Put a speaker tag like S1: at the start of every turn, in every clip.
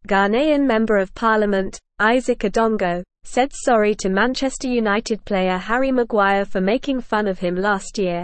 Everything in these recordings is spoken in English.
S1: Ghanaian Member of Parliament, Isaac Odongo, said sorry to Manchester United player Harry Maguire for making fun of him last year.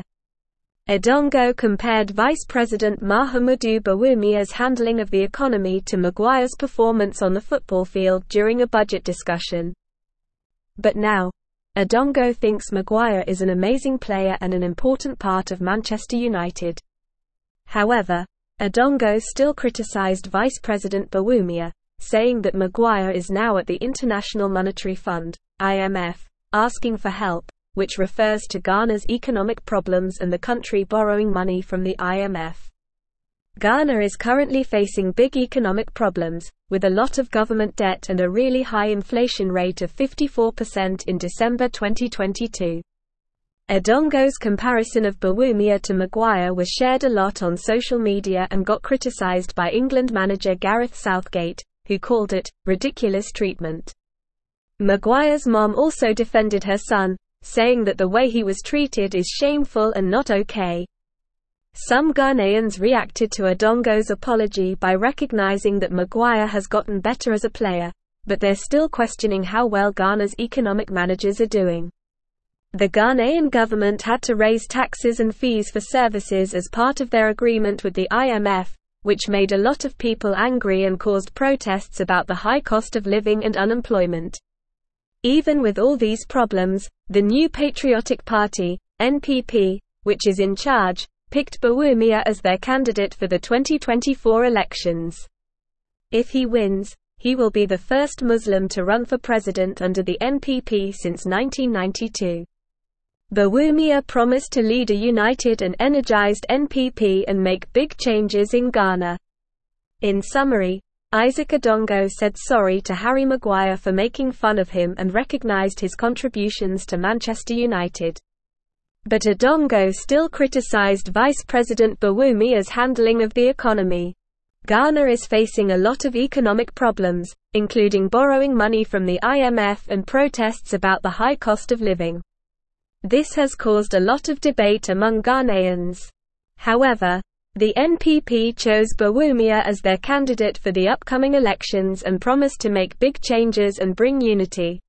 S1: Odongo compared Vice President Mahamudu Bawumia's handling of the economy to Maguire's performance on the football field during a budget discussion. But now, Odongo thinks Maguire is an amazing player and an important part of Manchester United. However, Odongo still criticised Vice President Bawumia, saying that Maguire is now at the International Monetary Fund, IMF, asking for help, which refers to Ghana's economic problems and the country borrowing money from the IMF. Ghana is currently facing big economic problems, with a lot of government debt and a really high inflation rate of 54% in December 2022. Odongo's comparison of Bawumia to Maguire was shared a lot on social media and got criticised by England manager Gareth Southgate, who called it ridiculous treatment. Maguire's mom also defended her son, saying that the way he was treated is shameful and not okay. Some Ghanaians reacted to Odongo's apology by recognizing that Maguire has gotten better as a player, but they're still questioning how well Ghana's economic managers are doing. The Ghanaian government had to raise taxes and fees for services as part of their agreement with the IMF, which made a lot of people angry and caused protests about the high cost of living and unemployment. Even with all these problems, the New Patriotic Party, NPP, which is in charge, picked Bawumia as their candidate for the 2024 elections. If he wins, he will be the first Muslim to run for president under the NPP since 1992. Bawumia promised to lead a united and energized NPP and make big changes in Ghana. In summary, Isaac Odongo said sorry to Harry Maguire for making fun of him and recognized his contributions to Manchester United. But Odongo still criticized Vice President Bawumia's handling of the economy. Ghana is facing a lot of economic problems, including borrowing money from the IMF and protests about the high cost of living. This has caused a lot of debate among Ghanaians. However, the NPP chose Bawumia as their candidate for the upcoming elections and promised to make big changes and bring unity.